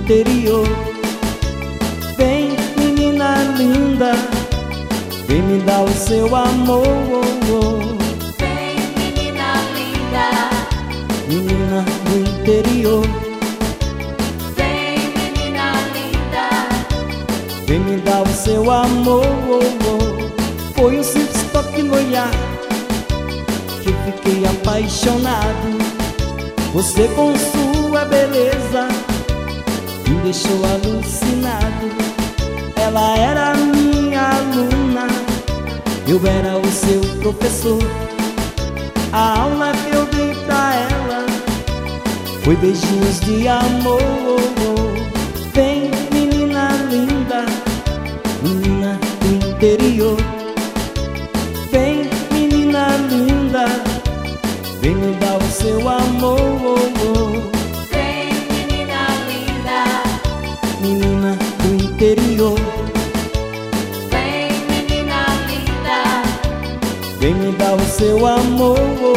interior. Vem, menina linda, vem me dar o seu amor. Vem, menina linda, Menina do interior. vem, menina linda, Vem me dar o seu amor. Foi um simples toque no olhar que eu fiquei apaixonado. Você com sua beleza me deixou alucinado. Ela era minha aluna, eu era o seu professor. A aula que eu dei pra ela foi beijinhos de amor. Vem, menina linda, menina do interior. Vem, menina linda, vem me dar o seu amor. vem, menina linda, Menina do interior. vem, menina linda, Vem me dar o seu amor.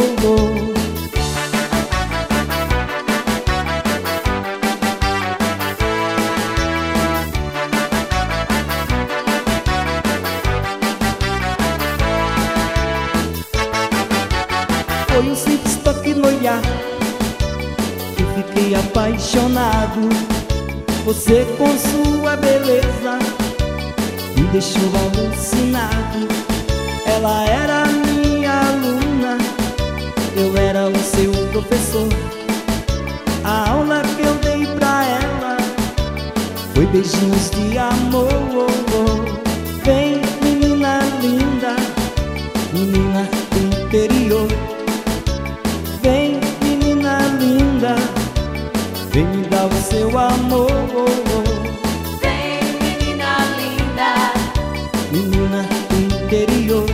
Foi um simples toque no olhar que eu fiquei apaixonado. Você com sua beleza me deixou alucinado. Ela era minha aluna, eu era o seu professor. A aula que eu dei pra ela foi beijinhos de amor. Vem, menina linda, menina do interior. Vem, menina linda, vem me dar o seu amor. vem, menina linda, Menina do interior.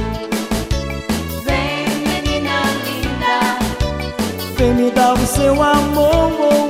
vem, menina linda, Vem me dar o seu amor.